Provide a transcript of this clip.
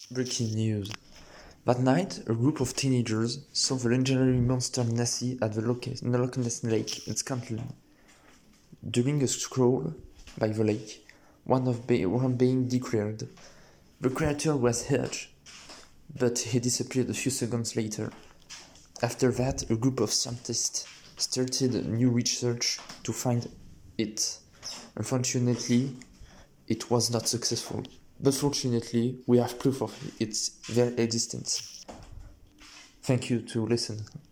Breaking news. That night, a group of teenagers saw the legendary monster Nessie at the Loch Ness Lake in Scotland. During a stroll by the lake, one being declared. The creature was huge, but he disappeared a few seconds later. After that, a group of scientists started new research to find it. Unfortunately, it was not successful, but fortunately, we have proof of its very existence. Thank you to listen.